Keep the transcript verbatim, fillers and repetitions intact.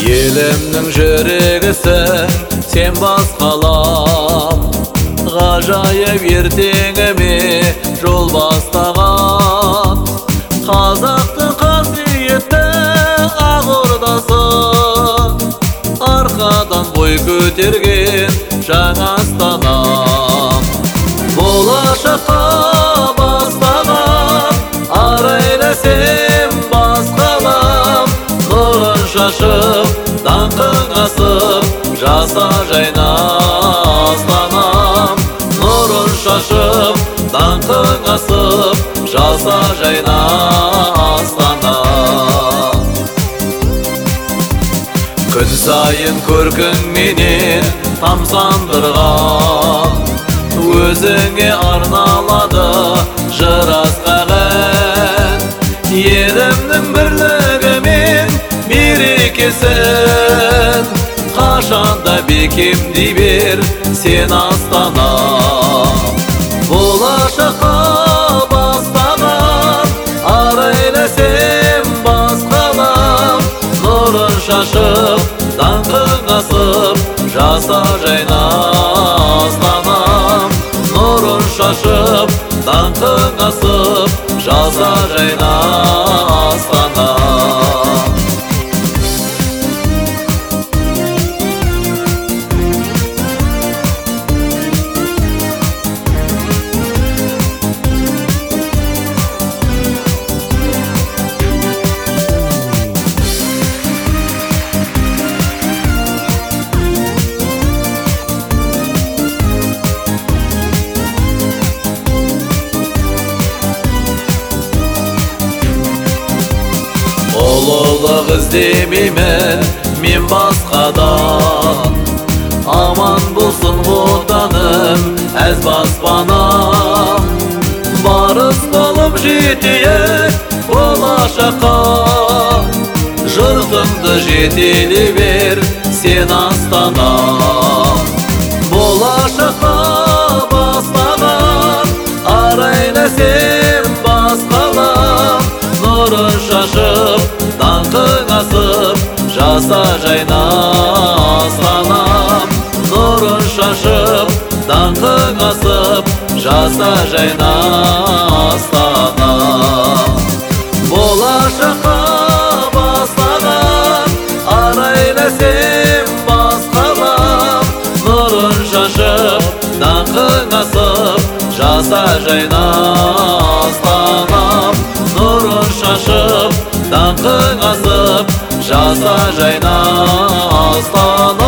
Елімнің жүрегісің, сен басқалам, ғажайып ертеңіме жол бастаған. Қазақтың қасиетті ақ ордасы, арқадан бой көтерген жаңа астанам. Болашаққа бастаған, арайлы сен басқалам. Нұрын шашып, даңқың асып, жаса жайна астанам. Нұрын шашып, даңқың асып, жаса жайна астанам. Күн сайын көркің менен тамсандырған, өзіңе арналады жыр асқаған. Елімнің бірлігі мен мерекесін қашанда бекемдей бер сен астана. Болашаққа бастаған, арайлы сен басқалам. Нұрын шашып, даңқың асып, жаса жайна астанам. Нұрын шашып, даңқың асып, жаса жайна астанам. Ұлылық іздемеймін мен басқадан, аман болсын отаным әз баспанам. Барыс болып жетейік болашаққа, жұртымды жетелей бер сен астанам. Болашаққа бастаған, арайлы сен басқалам. Нұрын шашып, даңқың асып, жаса жайна астанам. Нұрын шашып, даңқың асып, жаса жайна астанам. Болашаққа бастаған, арайлы сен басқалам. Нұрын шашып, даңқың асып, жаса жайна астанам. Нұрын шашып, даңқың асып, жаса жайна астанам.